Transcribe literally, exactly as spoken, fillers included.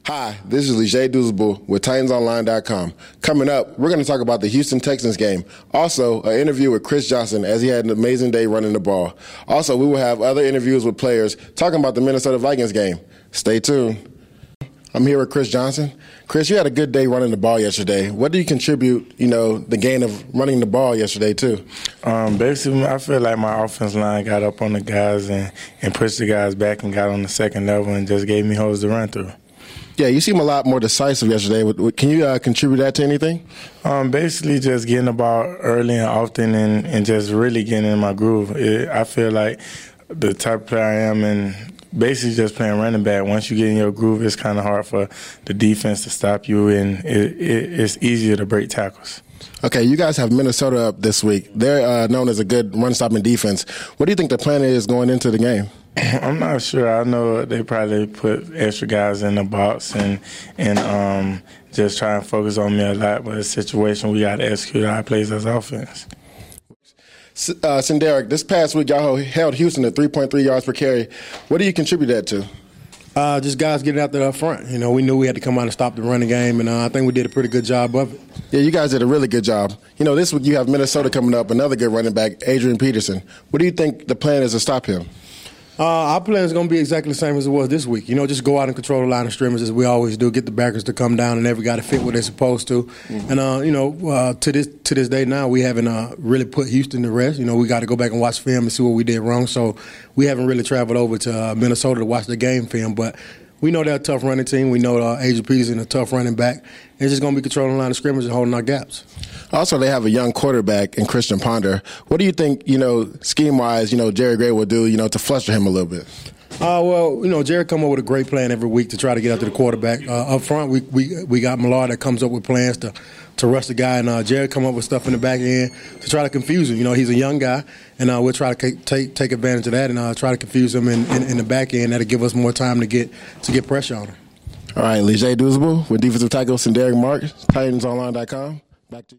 Hi, this is Leger Douzable with Titans Online dot com. Coming up, we're going to talk about the Houston Texans game. Also, an interview with Chris Johnson as he had an amazing day running the ball. Also, we will have other interviews with players talking about the Minnesota Vikings game. Stay tuned. I'm here with Chris Johnson. Chris, you had a good day running the ball yesterday. What do you contribute, you know, the gain of running the ball yesterday to? Um, basically, I feel like my offense line got up on the guys and, and pushed the guys back and got on the second level and just gave me holes to run through. Yeah, you seem a lot more decisive yesterday. Can you uh, contribute that to anything? Um, basically, just getting the ball early and often and, and just really getting in my groove. It, I feel like the type of player I am and basically just playing running back. Once you get in your groove, it's kind of hard for the defense to stop you, and it, it, it's easier to break tackles. Okay, you guys have Minnesota up this week. They're uh, known as a good run-stopping defense. What do you think the plan is going into the game? I'm not sure. I know they probably put extra guys in the box and and um, just try and focus on me a lot. But it's a situation we got to execute our plays as offense. Uh, Sinderic, this past week y'all held Houston at three point three yards per carry. What do you contribute that to? Uh, just guys getting out there up front. You know, we knew we had to come out and stop the running game, and uh, I think we did a pretty good job of it. Yeah, you guys did a really good job. You know, this week you have Minnesota coming up, another good running back, Adrian Peterson. What do you think the plan is to stop him? Uh, our plan is going to be exactly the same as it was this week. You know, just go out and control the line of scrimmage as we always do, get the backers to come down and every guy to fit what they're supposed to. Mm-hmm. And, uh, you know, uh, to this to this day now, we haven't uh, really put Houston to rest. You know, we got to go back and watch film and see what we did wrong. So we haven't really traveled over to uh, Minnesota to watch the game film. But we know they're a tough running team. We know uh, Adrian Peterson is a tough running back. It's just going to be controlling the line of scrimmage and holding our gaps. Also, they have a young quarterback in Christian Ponder. What do you think, you know, scheme-wise, you know, Jerry Gray will do, you know, to fluster him a little bit? Uh, well, you know, Jerry come up with a great plan every week to try to get after the quarterback. Uh, up front, we we we got Millard that comes up with plans to, to rush the guy, and uh, Jerry come up with stuff in the back end to try to confuse him. You know, he's a young guy, and uh, we'll try to take take advantage of that and uh, try to confuse him in, in, in the back end. That'll give us more time to get to get pressure on him. All right, Leger Douzable with defensive tackle Sinderic Marks, Titans Online dot com. Back to you.